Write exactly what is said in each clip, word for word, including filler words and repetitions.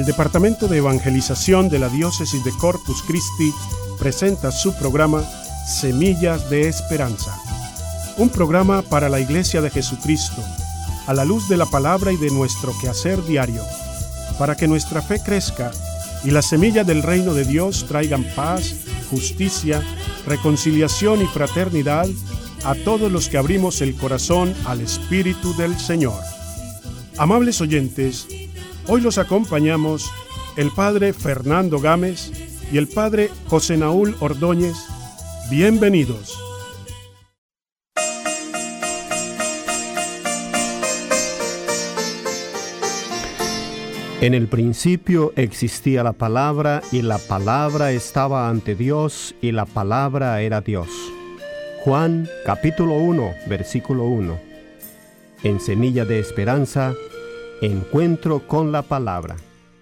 El Departamento de Evangelización de la Diócesis de Corpus Christi presenta su programa Semillas de Esperanza, un programa para la Iglesia de Jesucristo, a la luz de la palabra y de nuestro quehacer diario, para que nuestra fe crezca y las semillas del reino de Dios traigan paz, justicia, reconciliación y fraternidad a todos los que abrimos el corazón al Espíritu del Señor. Amables oyentes, hoy los acompañamos el Padre Fernando Gámez y el Padre José Naúl Ordóñez. Bienvenidos. En el principio existía la palabra, y la palabra estaba ante Dios, y la palabra era Dios. Juan capítulo uno, versículo uno. En Semilla de Esperanza, encuentro con la palabra.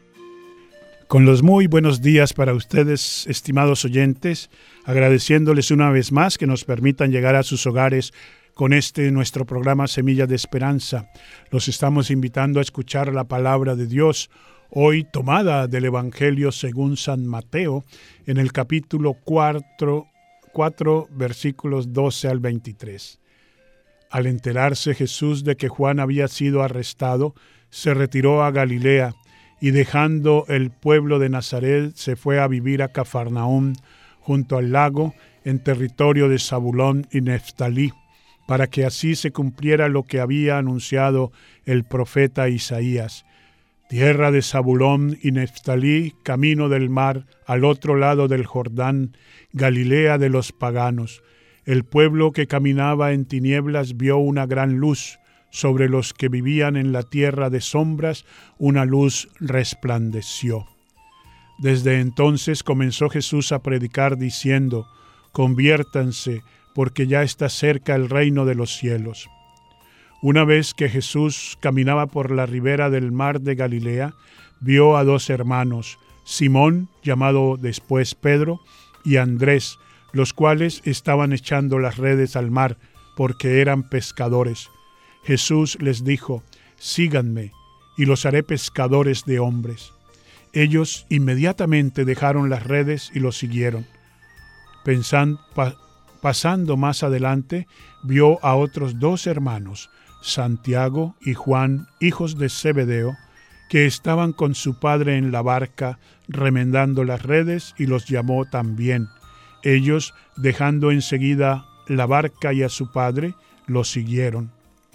Con los muy buenos días para ustedes, estimados oyentes, agradeciéndoles una vez más que nos permitan llegar a sus hogares con este nuestro programa Semillas de Esperanza. Los estamos invitando a escuchar la palabra de Dios, hoy tomada del Evangelio según San Mateo, en el capítulo cuatro, cuatro versículos doce al veintitrés. Al enterarse Jesús de que Juan había sido arrestado, se retiró a Galilea, y dejando el pueblo de Nazaret se fue a vivir a Cafarnaúm, junto al lago, en territorio de Zabulón y Neftalí, para que así se cumpliera lo que había anunciado el profeta Isaías. Tierra de Zabulón y Neftalí, camino del mar, al otro lado del Jordán, Galilea de los paganos. El pueblo que caminaba en tinieblas vio una gran luz. Sobre los que vivían en la tierra de sombras, una luz resplandeció. Desde entonces comenzó Jesús a predicar diciendo: conviértanse, porque ya está cerca el reino de los cielos. Una vez que Jesús caminaba por la ribera del mar de Galilea, vio a dos hermanos, Simón, llamado después Pedro, y Andrés, los cuales estaban echando las redes al mar, porque eran pescadores. Jesús les dijo: síganme, y los haré pescadores de hombres. Ellos inmediatamente dejaron las redes y los siguieron. Pensando, pa, pasando más adelante, vio a otros dos hermanos, Santiago y Juan, hijos de Zebedeo, que estaban con su padre en la barca, remendando las redes, y los llamó también. Ellos, dejando enseguida la barca y a su padre, los siguieron.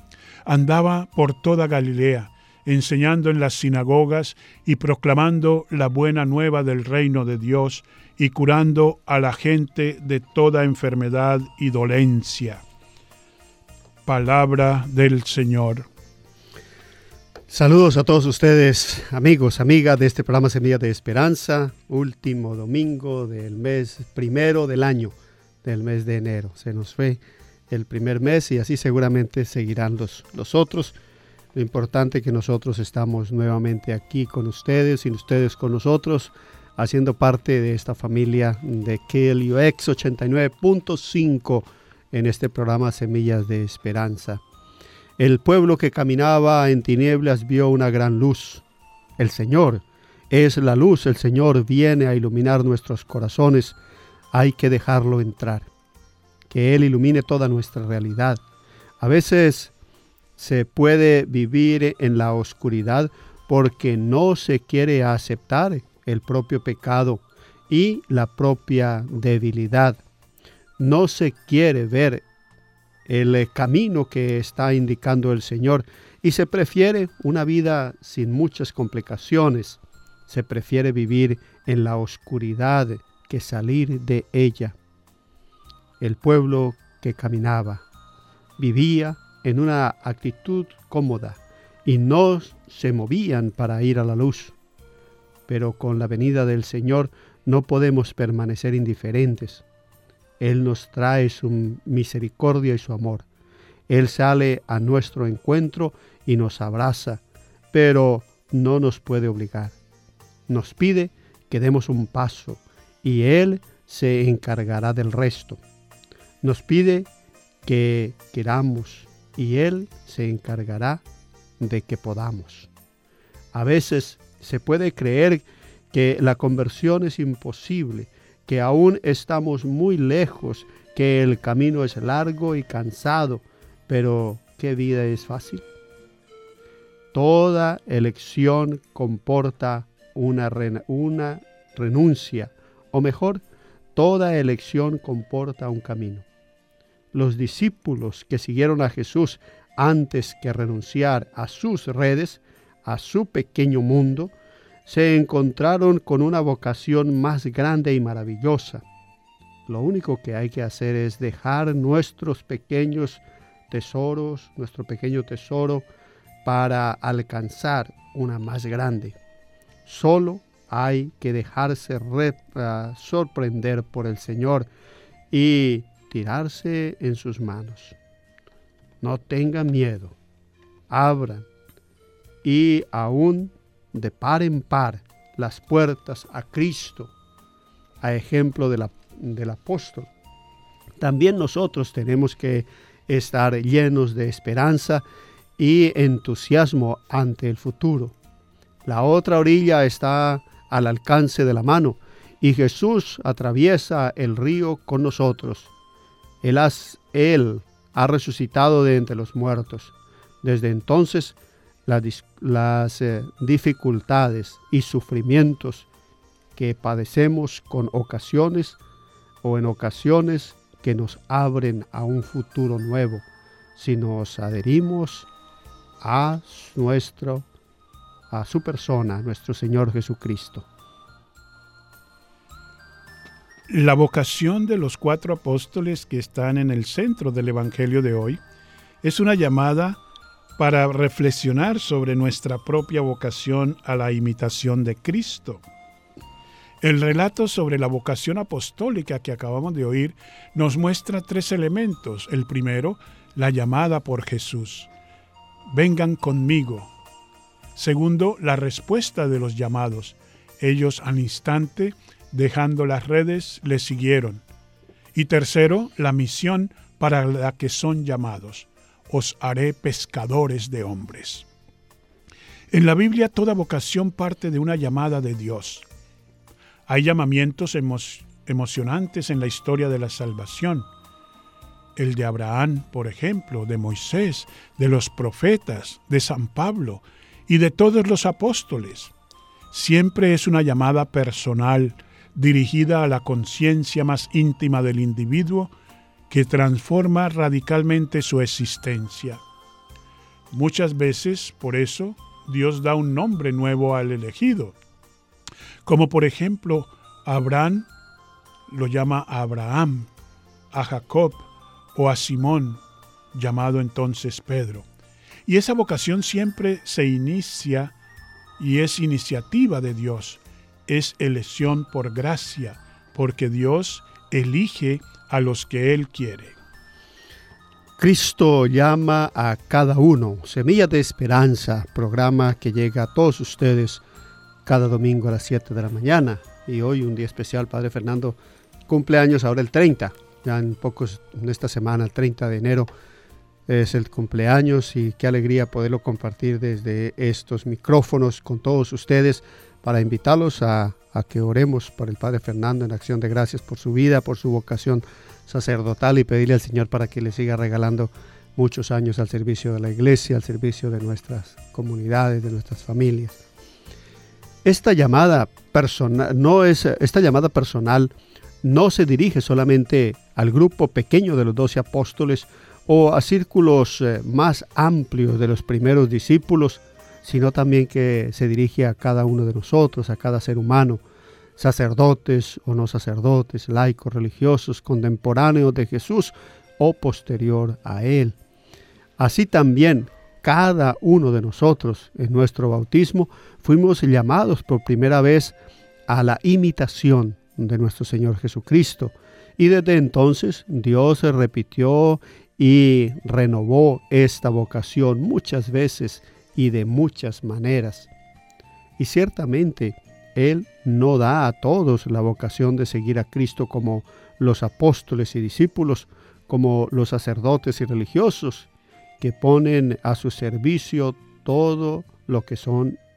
Andaba por toda Galilea, enseñando en las sinagogas y proclamando la buena nueva del reino de Dios y curando a la gente de toda enfermedad y dolencia. Palabra del Señor. Saludos a todos ustedes, amigos, amigas de este programa Semillas de Esperanza, último domingo del mes primero del año, del mes de enero. Se nos fue el primer mes y así seguramente seguirán los, los otros. Lo importante es que nosotros estamos nuevamente aquí con ustedes y ustedes con nosotros, haciendo parte de esta familia de K L U X ochenta y nueve punto cinco en este programa Semillas de Esperanza. El pueblo que caminaba en tinieblas vio una gran luz. El Señor es la luz, el Señor viene a iluminar nuestros corazones. Hay que dejarlo entrar, que Él ilumine toda nuestra realidad. A veces se puede vivir en la oscuridad porque no se quiere aceptar el propio pecado y la propia debilidad. No se quiere ver el camino que está indicando el Señor y se prefiere una vida sin muchas complicaciones. Se prefiere vivir en la oscuridad que salir de ella. El pueblo que caminaba vivía en una actitud cómoda y no se movían para ir a la luz. Pero con la venida del Señor no podemos permanecer indiferentes. Él nos trae su misericordia y su amor. Él sale a nuestro encuentro y nos abraza, pero no nos puede obligar. Nos pide que demos un paso y Él se encargará del resto. Nos pide que queramos y Él se encargará de que podamos. A veces Se puede creer que la conversión es imposible, que aún estamos muy lejos, que el camino es largo y cansado, pero ¿qué vida es fácil? Toda elección comporta una, ren- una renuncia, o mejor, toda elección comporta un camino. Los discípulos que siguieron a Jesús antes que renunciar a sus redes, a su pequeño mundo, se encontraron con una vocación más grande y maravillosa. Lo único que hay que hacer es dejar nuestros pequeños tesoros, nuestro pequeño tesoro, para alcanzar una más grande. Solo hay que dejarse re, uh, sorprender por el Señor y tirarse en sus manos. No tengan miedo, abran y aún de par en par las puertas a Cristo, a ejemplo de la, del apóstol. También nosotros tenemos que estar llenos de esperanza y entusiasmo ante el futuro. La otra orilla está al alcance de la mano y Jesús atraviesa el río con nosotros. Él, has, él ha resucitado de entre los muertos. Desde entonces, la, las eh, dificultades y sufrimientos que padecemos con ocasiones o en ocasiones que nos abren a un futuro nuevo, si nos adherimos a nuestro, a su persona, nuestro Señor Jesucristo. La vocación de los cuatro apóstoles que están en el centro del Evangelio de hoy es una llamada para reflexionar sobre nuestra propia vocación a la imitación de Cristo. El relato sobre la vocación apostólica que acabamos de oír nos muestra tres elementos. El primero, la llamada por Jesús. Vengan conmigo. Segundo, la respuesta de los llamados. Ellos al instante, dejando las redes, le siguieron. Y tercero, la misión para la que son llamados. Os haré pescadores de hombres. En la Biblia toda vocación parte de una llamada de Dios. Hay llamamientos emo- emocionantes en la historia de la salvación. El de Abraham, por ejemplo, de Moisés, de los profetas, de San Pablo y de todos los apóstoles. Siempre es una llamada personal, dirigida a la conciencia más íntima del individuo, que transforma radicalmente su existencia. Muchas veces, por eso, Dios da un nombre nuevo al elegido. Como por ejemplo, Abraham lo llama Abraham, a Jacob o a Simón, llamado entonces Pedro. Y esa vocación siempre se inicia y es iniciativa de Dios. Es elección por gracia, porque Dios elige a los que Él quiere. Cristo llama a cada uno. Semilla de Esperanza, programa que llega a todos ustedes cada domingo a las siete de la mañana. Y hoy un día especial, Padre Fernando, cumpleaños ahora el treinta. Ya en pocos, en esta semana, el treinta de enero, es el cumpleaños y qué alegría poderlo compartir desde estos micrófonos con todos ustedes para invitarlos a, a que oremos por el Padre Fernando en acción de gracias por su vida, por su vocación sacerdotal y pedirle al Señor para que le siga regalando muchos años al servicio de la iglesia, al servicio de nuestras comunidades, de nuestras familias. Esta llamada personal no es esta llamada personal no se dirige solamente al grupo pequeño de los doce apóstoles o a círculos eh, más amplios de los primeros discípulos, sino también que se dirige a cada uno de nosotros, a cada ser humano, sacerdotes o no sacerdotes, laicos, religiosos, contemporáneos de Jesús o posterior a Él. Así también, cada uno de nosotros en nuestro bautismo fuimos llamados por primera vez a la imitación de nuestro Señor Jesucristo. Y desde entonces Dios repitió y renovó esta vocación muchas veces y de muchas maneras. Y ciertamente Él no da a todos la vocación de seguir a Cristo como los apóstoles y discípulos, como los sacerdotes y religiosos, que ponen a su servicio todo lo que son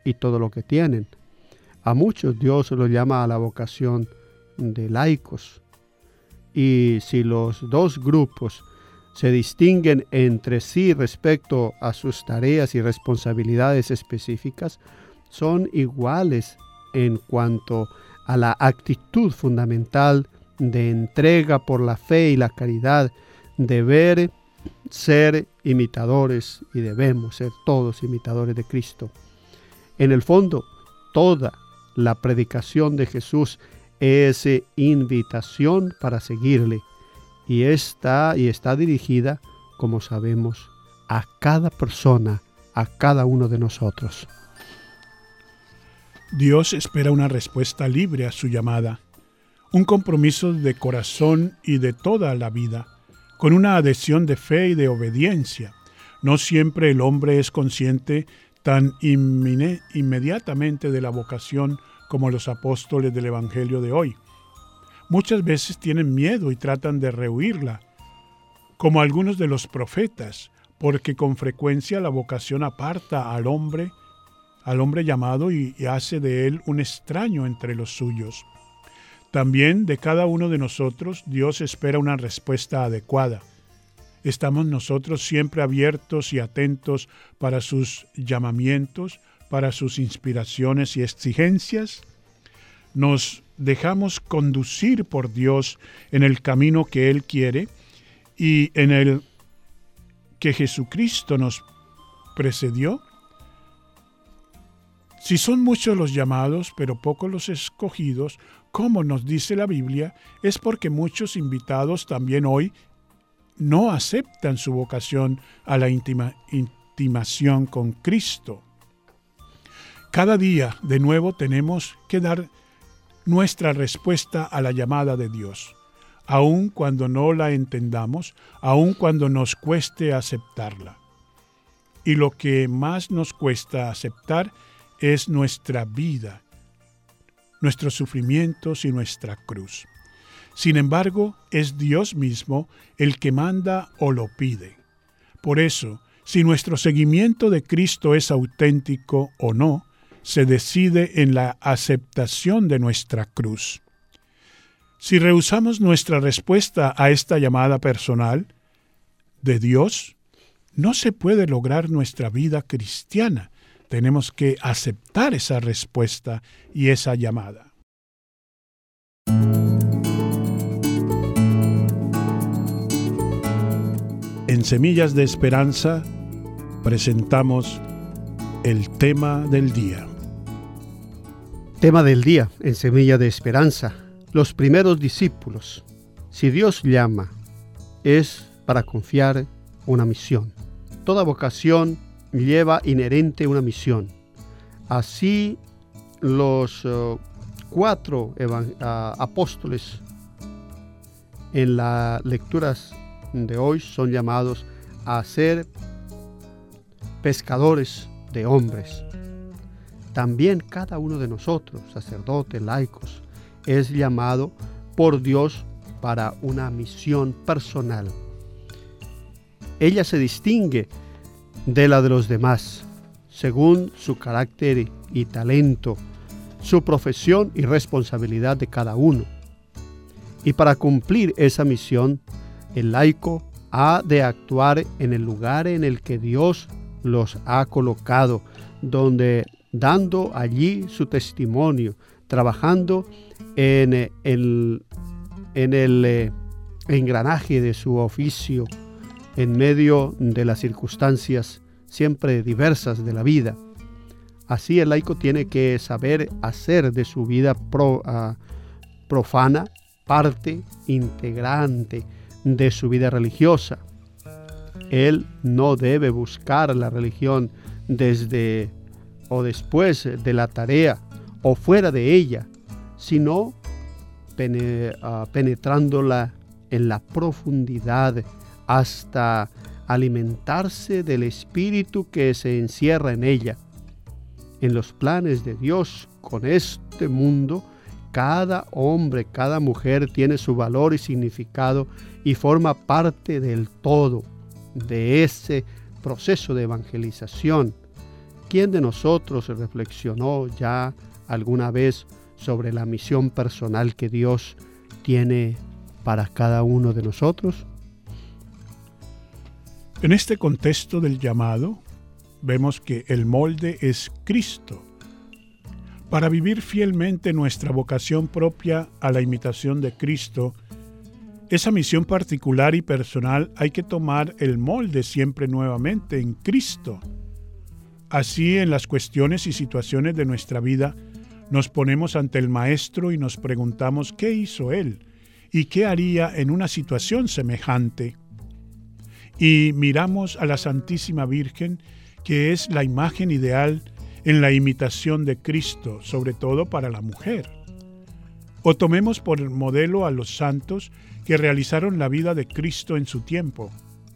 y todo lo que tienen. A muchos Dios los llama a la vocación de laicos. Y si los dos grupos se distinguen entre sí respecto a sus tareas y responsabilidades específicas, son iguales en cuanto a la actitud fundamental de entrega por la fe y la caridad. Deber ser imitadores, y debemos ser todos imitadores de Cristo. En el fondo, toda la predicación de Jesús es invitación para seguirle, y está, y está dirigida, como sabemos, a cada persona, a cada uno de nosotros. Dios espera una respuesta libre a su llamada, un compromiso de corazón y de toda la vida, con una adhesión de fe y de obediencia. No siempre el hombre es consciente tan inmine, inmediatamente de la vocación como los apóstoles del Evangelio de hoy. Muchas veces tienen miedo y tratan de rehuirla, como algunos de los profetas, porque con frecuencia la vocación aparta al hombre, al hombre llamado y, y hace de él un extraño entre los suyos. También de cada uno de nosotros Dios espera una respuesta adecuada. ¿Estamos nosotros siempre abiertos y atentos para sus llamamientos, para sus inspiraciones y exigencias? ¿Nos dejamos conducir por Dios en el camino que Él quiere y en el que Jesucristo nos precedió? Si son muchos los llamados, pero pocos los escogidos, como nos dice la Biblia, es porque muchos invitados también hoy no aceptan su vocación a la intima, intimación con Cristo. Cada día, de nuevo, tenemos que dar nuestra respuesta a la llamada de Dios, aun cuando no la entendamos, aun cuando nos cueste aceptarla. Y lo que más nos cuesta aceptar es nuestra vida, nuestros sufrimientos y nuestra cruz. Sin embargo, es Dios mismo el que manda o lo pide. Por eso, si nuestro seguimiento de Cristo es auténtico o no, se decide en la aceptación de nuestra cruz. Si rehusamos nuestra respuesta a esta llamada personal de Dios, no se puede lograr nuestra vida cristiana. Tenemos que aceptar esa respuesta y esa llamada. En Semillas de Esperanza presentamos el tema del día. Tema del día en Semilla de Esperanza. Los primeros discípulos. Si Dios llama, es para confiar una misión. Toda vocación lleva inherente una misión. Así los uh, cuatro evan- uh, apóstoles en las lecturas de hoy son llamados a ser pescadores de hombres. También cada uno de nosotros, sacerdotes, laicos, es llamado por Dios para una misión personal. Ella se distingue de la de los demás, según su carácter y talento, su profesión y responsabilidad de cada uno. Y para cumplir esa misión, el laico ha de actuar en el lugar en el que Dios los ha colocado, donde dando allí su testimonio, trabajando en el, en el eh, engranaje de su oficio, en medio de las circunstancias siempre diversas de la vida. Así el laico tiene que saber hacer de su vida pro, uh, profana parte integrante de su vida religiosa. Él no debe buscar la religión desde o después de la tarea o fuera de ella, sino pene, uh, penetrándola en la profundidad hasta alimentarse del espíritu que se encierra en ella. En los planes de Dios con este mundo, cada hombre, cada mujer tiene su valor y significado y forma parte del todo de ese proceso de evangelización. ¿quién de nosotros reflexionó ya alguna vez sobre la misión personal que Dios tiene para cada uno de nosotros? En este contexto del llamado, vemos que el molde es Cristo. Para vivir fielmente nuestra vocación propia a la imitación de Cristo, esa misión particular y personal, hay que tomar el molde siempre nuevamente en Cristo. Así, en las cuestiones y situaciones de nuestra vida, nos ponemos ante el Maestro y nos preguntamos qué hizo Él y qué haría en una situación semejante. Y miramos a la Santísima Virgen, que es la imagen ideal en la imitación de Cristo, sobre todo para la mujer. O tomemos por modelo a los santos que realizaron la vida de Cristo en su tiempo.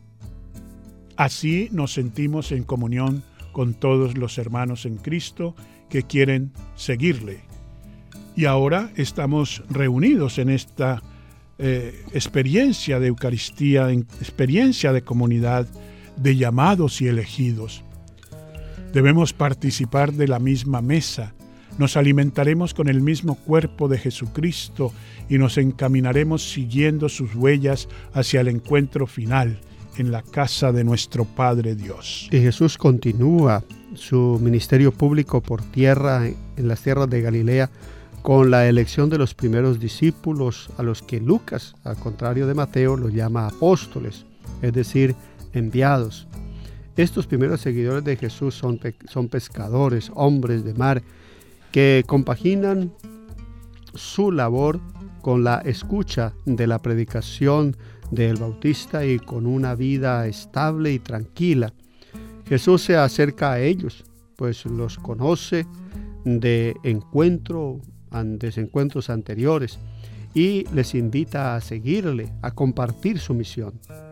Así nos sentimos en comunión con todos los hermanos en Cristo que quieren seguirle. Y ahora estamos reunidos en esta eh, experiencia de Eucaristía, en experiencia de comunidad, de llamados y elegidos. Debemos participar de la misma mesa, nos alimentaremos con el mismo cuerpo de Jesucristo y nos encaminaremos siguiendo sus huellas hacia el encuentro final en la casa de nuestro Padre Dios. Y Jesús continúa su ministerio público por tierra, en las tierras de Galilea, con la elección de los primeros discípulos, a los que Lucas, al contrario de Mateo, los llama apóstoles, es decir, enviados. Estos primeros seguidores de Jesús son, pe- son pescadores, hombres de mar, que compaginan su labor con la escucha de la predicación del Bautista y con una vida estable y tranquila. Jesús se acerca a ellos, pues los conoce de encuentro, de encuentros anteriores, y les invita a seguirle, a compartir su misión.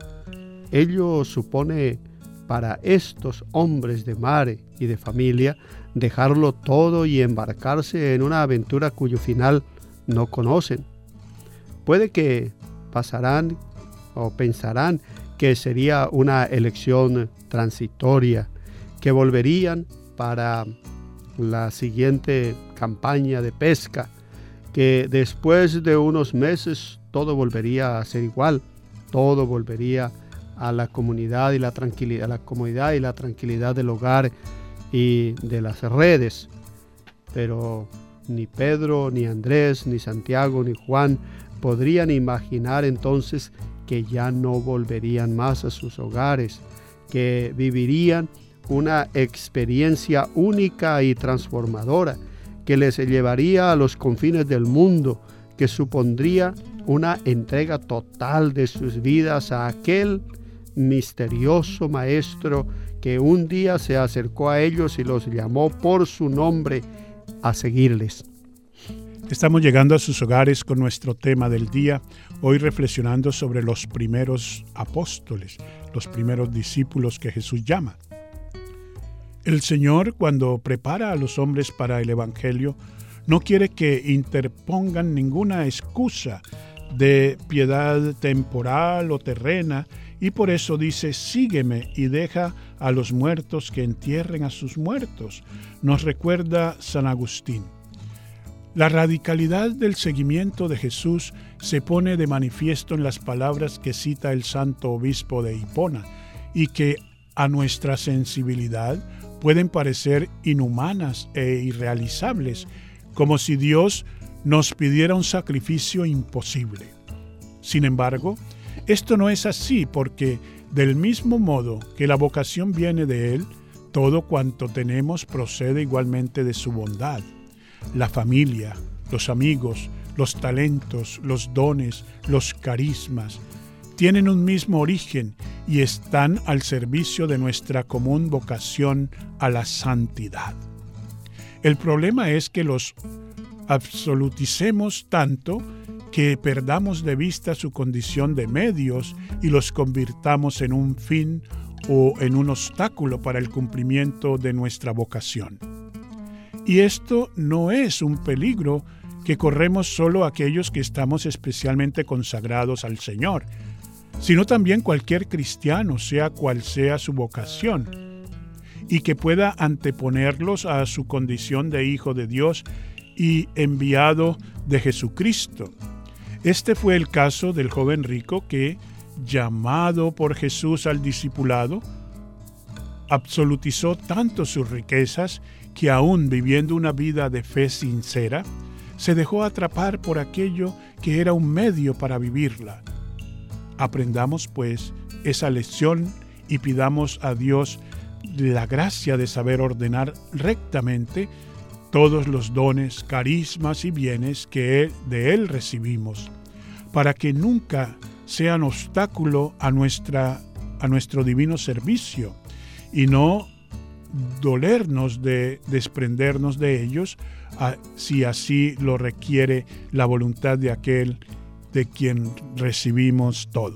Ello supone para estos hombres de mar y de familia dejarlo todo y embarcarse en una aventura cuyo final no conocen. Puede que pasarán o pensarán que sería una elección transitoria, que volverían para la siguiente campaña de pesca, que después de unos meses todo volvería a ser igual, todo volvería a la comunidad y la tranquilidad, a la comodidad y la tranquilidad del hogar y de las redes. Pero ni Pedro, ni Andrés, ni Santiago, ni Juan podrían imaginar entonces que ya no volverían más a sus hogares, que vivirían una experiencia única y transformadora que les llevaría a los confines del mundo, que supondría una entrega total de sus vidas a aquel misterioso Maestro que un día se acercó a ellos y los llamó por su nombre a seguirles. Estamos llegando a sus hogares con nuestro tema del día, hoy reflexionando sobre los primeros apóstoles, los primeros discípulos que Jesús llama. El Señor, cuando prepara a los hombres para el Evangelio, no quiere que interpongan ninguna excusa de piedad temporal o terrena, y por eso dice, sígueme y deja a los muertos que entierren a sus muertos. Nos recuerda San Agustín. La radicalidad del seguimiento de Jesús se pone de manifiesto en las palabras que cita el santo obispo de Hipona y que a nuestra sensibilidad pueden parecer inhumanas e irrealizables, como si Dios nos pidiera un sacrificio imposible. Sin embargo, esto no es así, porque del mismo modo que la vocación viene de Él, todo cuanto tenemos procede igualmente de su bondad. La familia, los amigos, los talentos, los dones, los carismas, tienen un mismo origen y están al servicio de nuestra común vocación a la santidad. El problema es que los absoluticemos tanto que perdamos de vista su condición de medios y los convirtamos en un fin o en un obstáculo para el cumplimiento de nuestra vocación. Y esto no es un peligro que corremos solo aquellos que estamos especialmente consagrados al Señor, sino también cualquier cristiano, sea cual sea su vocación. y que pueda anteponerlos a su condición de hijo de Dios y enviado de Jesucristo. Este fue el caso del joven rico que, llamado por Jesús al discipulado, absolutizó tanto sus riquezas que aún viviendo una vida de fe sincera, se dejó atrapar por aquello que era un medio para vivirla. Aprendamos pues esa lección y pidamos a Dios la gracia de saber ordenar rectamente todos los dones, carismas y bienes que de Él recibimos, para que nunca sean obstáculo a, nuestra, a nuestro divino servicio y no dolernos de desprendernos de ellos, a, si así lo requiere la voluntad de aquel de quien recibimos todo.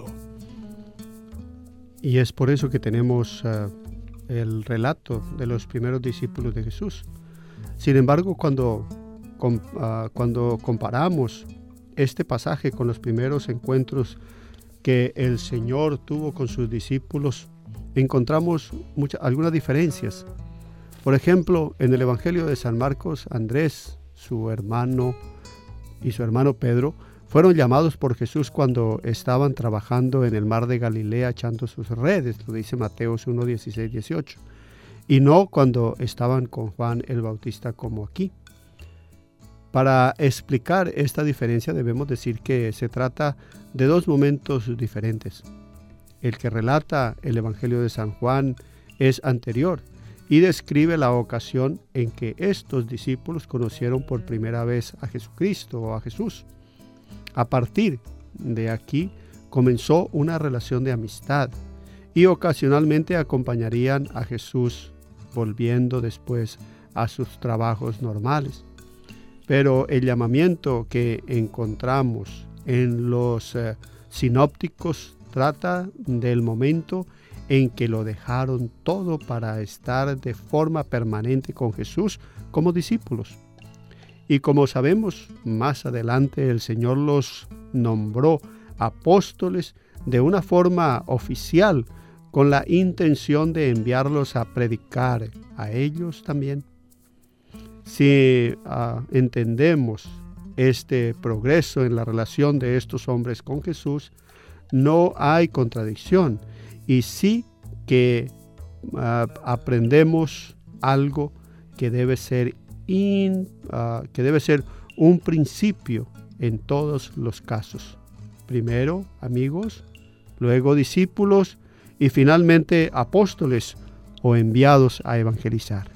Y es por eso que tenemos uh, el relato de los primeros discípulos de Jesús. Sin embargo, cuando, com, uh, cuando comparamos este pasaje con los primeros encuentros que el Señor tuvo con sus discípulos, encontramos muchas, algunas diferencias. Por ejemplo, en el Evangelio de San Marcos, Andrés, su hermano y su hermano Pedro fueron llamados por Jesús cuando estaban trabajando en el mar de Galilea echando sus redes, lo dice Mateos uno, dieciséis, dieciocho, y no cuando estaban con Juan el Bautista como aquí. Para explicar esta diferencia debemos decir que se trata de dos momentos diferentes. El que relata el Evangelio de San Juan es anterior y describe la ocasión en que estos discípulos conocieron por primera vez a Jesucristo o a Jesús. A partir de aquí comenzó una relación de amistad y ocasionalmente acompañarían a Jesús volviendo después a sus trabajos normales. Pero el llamamiento que encontramos en los eh, sinópticos trata del momento en que lo dejaron todo para estar de forma permanente con Jesús como discípulos. Y como sabemos, más adelante el Señor los nombró apóstoles de una forma oficial con la intención de enviarlos a predicar a ellos también. Si uh, entendemos este progreso en la relación de estos hombres con Jesús, no hay contradicción y sí que uh, aprendemos algo que debe ser in, uh, que debe ser un principio en todos los casos. Primero amigos, luego discípulos y finalmente apóstoles o enviados a evangelizar.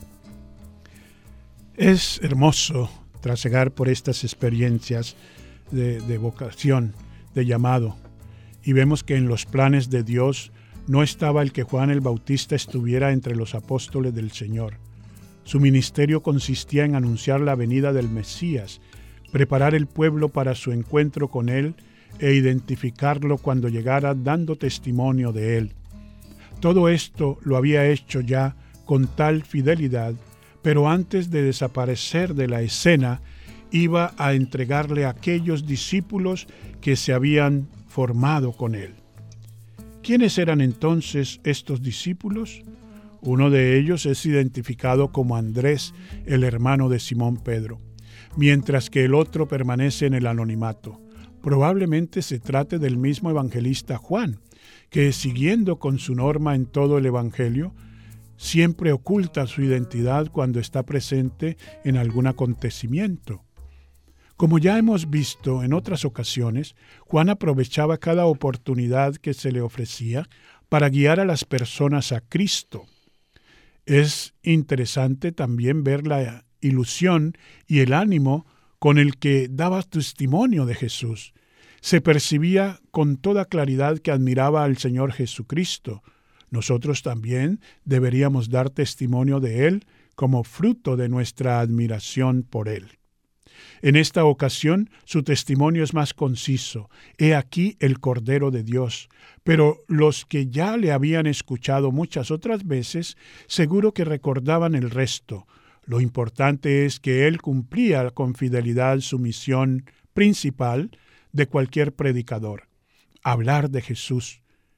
Es hermoso trasegar por estas experiencias de, de vocación, de llamado, y vemos que en los planes de Dios no estaba el que Juan el Bautista estuviera entre los apóstoles del Señor. Su ministerio consistía en anunciar la venida del Mesías, preparar el pueblo para su encuentro con Él e identificarlo cuando llegara dando testimonio de Él. Todo esto lo había hecho ya con tal fidelidad, pero antes de desaparecer de la escena, iba a entregarle a aquellos discípulos que se habían formado con Él. ¿Quiénes eran entonces estos discípulos? Uno de ellos es identificado como Andrés, el hermano de Simón Pedro, mientras que el otro permanece en el anonimato. Probablemente se trate del mismo evangelista Juan, que siguiendo con su norma en todo el Evangelio, siempre oculta su identidad cuando está presente en algún acontecimiento. Como ya hemos visto en otras ocasiones, Juan aprovechaba cada oportunidad que se le ofrecía para guiar a las personas a Cristo. Es interesante también ver la ilusión y el ánimo con el que daba testimonio de Jesús. Se percibía con toda claridad que admiraba al Señor Jesucristo. Nosotros también deberíamos dar testimonio de Él como fruto de nuestra admiración por Él. En esta ocasión, su testimonio es más conciso. He aquí el Cordero de Dios. Pero los que ya le habían escuchado muchas otras veces, seguro que recordaban el resto. Lo importante es que Él cumplía con fidelidad su misión principal de cualquier predicador: hablar de Jesús.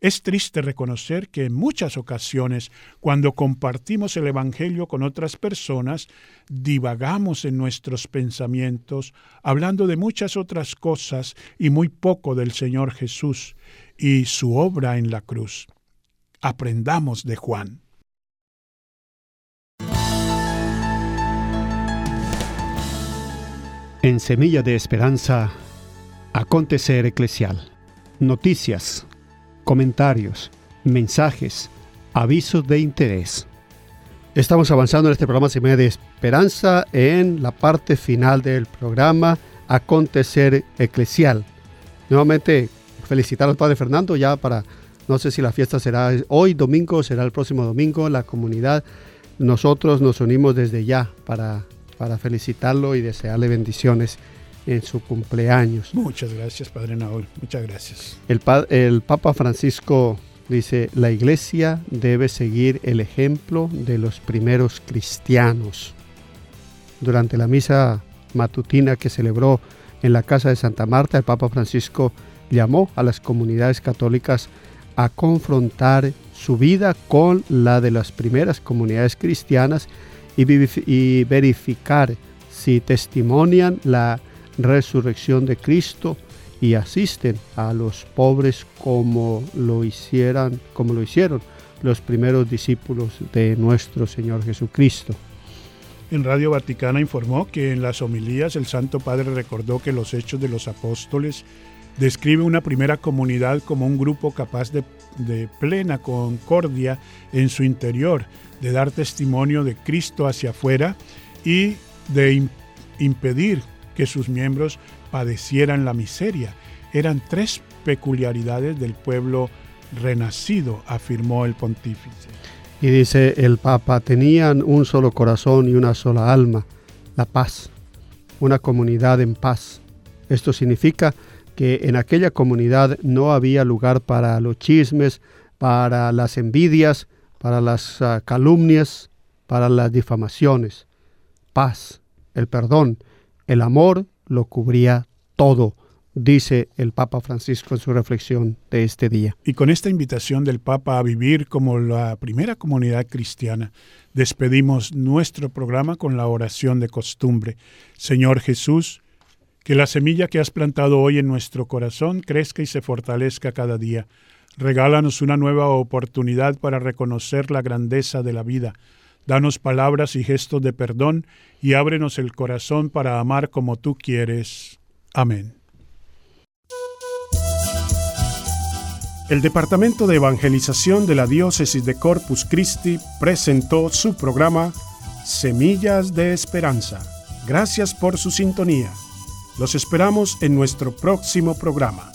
Es triste reconocer que en muchas ocasiones, cuando compartimos el Evangelio con otras personas, divagamos en nuestros pensamientos, hablando de muchas otras cosas y muy poco del Señor Jesús y su obra en la cruz. Aprendamos de Juan. En Semilla de Esperanza, acontecer eclesial. Noticias, comentarios, mensajes, avisos de interés. Estamos avanzando en este programa Semilla de Esperanza en la parte final del programa Acontecer Eclesial. Nuevamente felicitar al Padre Fernando ya para, no sé si la fiesta será hoy domingo o será el próximo domingo, la comunidad. Nosotros nos unimos desde ya para, para felicitarlo y desearle bendiciones en su cumpleaños. Muchas gracias, Padre Naúl. Muchas gracias. El, el Papa Francisco dice, la Iglesia debe seguir el ejemplo de los primeros cristianos. Durante la misa matutina que celebró en la casa de Santa Marta, el Papa Francisco llamó a las comunidades católicas a confrontar su vida con la de las primeras comunidades cristianas y, y verificar si testimonian la resurrección de Cristo y asisten a los pobres como lo hicieran, como lo hicieron los primeros discípulos de nuestro Señor Jesucristo. En Radio Vaticana informó que en las homilías el Santo Padre recordó que los Hechos de los Apóstoles describe una primera comunidad como un grupo capaz de, de plena concordia en su interior, de dar testimonio de Cristo hacia afuera y de im- impedir que sus miembros padecieran la miseria. Eran tres peculiaridades del pueblo renacido, afirmó el pontífice. Y dice el Papa, tenían un solo corazón y una sola alma, la paz, una comunidad en paz. Esto significa que en aquella comunidad no había lugar para los chismes, para las envidias, para las uh, calumnias, para las difamaciones. Paz, el perdón, el amor lo cubría todo, dice el Papa Francisco en su reflexión de este día. Y con esta invitación del Papa a vivir como la primera comunidad cristiana, despedimos nuestro programa con la oración de costumbre. Señor Jesús, que la semilla que has plantado hoy en nuestro corazón crezca y se fortalezca cada día. Regálanos una nueva oportunidad para reconocer la grandeza de la vida. Danos palabras y gestos de perdón y ábrenos el corazón para amar como tú quieres. Amén. El Departamento de Evangelización de la Diócesis de Corpus Christi presentó su programa Semillas de Esperanza. Gracias por su sintonía. Los esperamos en nuestro próximo programa.